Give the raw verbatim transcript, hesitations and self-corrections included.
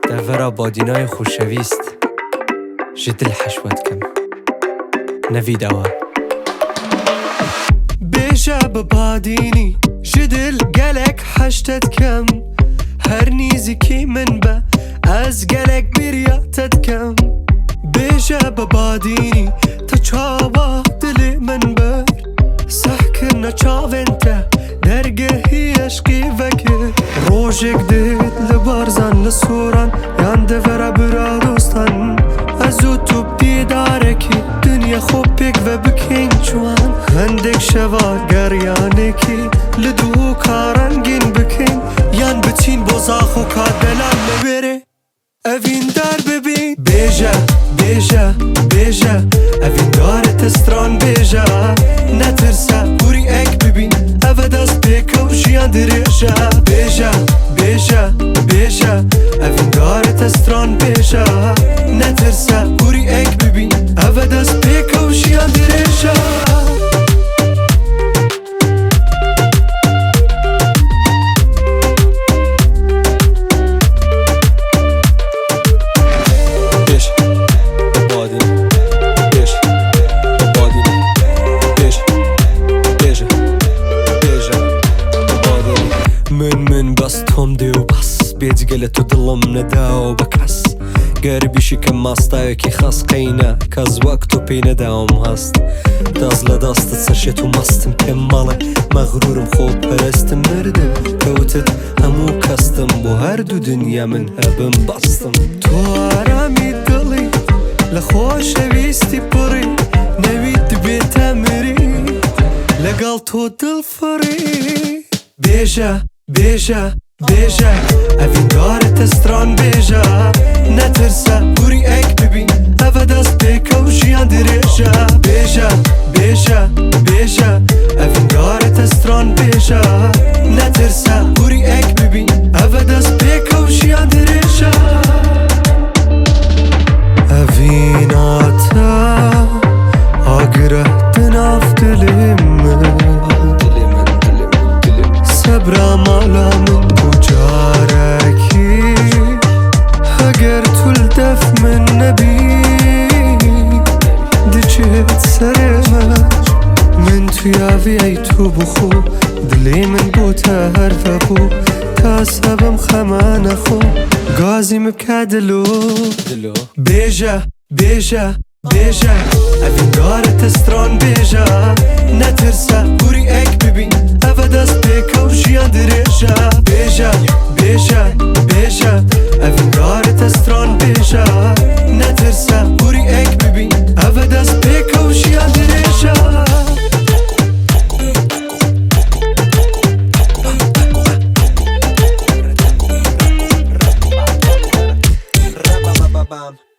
دەڤەرە بادینای خوشەویست ji dil heşwet kim nevî dewa Bêje bi badînî ji dil gelek heştet kem her nîzikî min be ez gelek bêriya te dikem Bêje bi badînî te çawa dilê min ber sehkirine çavên te dergehî eşkî vekir Rojek dit li barzan li soran yan devera bira dostan Ez û tu dîdarekî dinya xwe pêk ve bikên ciwan Hindek şeva geryanekî li dû karan gîn bikên yan biçîn boza xwe ka delan li wêrê Evîn der bibî Bêje, bêje, bêje Evîn darê te stran bêje Netirse hûrî ek bibîn Eve dest pêkew jiyan dirêje Bêje, bêje, bêje Evîn darê te stran bêje Netirse hûrî ek bibîn Eve dest pêkew jiyan dirêje من من بس تۆم دێ و بەس بێجگە لە تۆ دڵم نەداوە بە کەس گەربیشی کەم ماستاوێکی خەسقەینە کەس وەک تۆ پێی نەداوم هەست دەست لە دەستت سەرشێت و مەستم پێم مەڵێ مەغروورم خۆ پەرستم مردم کەوتت هەموو کەستم بۆ هەردوو دنیا من هەبم بەستم تۆ ئارامی دڵی لە خۆشەویستی پڕی نەویت دبێتە مری لەگەڵ تۆ دڵفڕی Bêje, bêje, bêje Evîn darê te stran bêje Netirse hûrî ek bibîn Eve dest pêkew jiyan dirêje Bêje, bêje, bêje Evîn darê te stran bêje Netirse hûrî ek bibîn Eve dest pêkew jiyan dirêje Evîna te agire di nav dilê min Sebra mala min bu carekî Heger tu li def min nebî Diçêt serê me Min tuya vê ey tu bixwe Dilê min bo te her vebû Ta sebim xeme nexwe Gazî min bike dilo Bêje, bêje, bêje Evîn darê te stran bêje Netirse hûrî ek bibîn Eve dest pêkew jiyan dirêje Bêje, bêje, bêje Evîn darê te stran bêje Netirse hûrî ek bibîn Eve dest pêkew jiyan dirêje Bam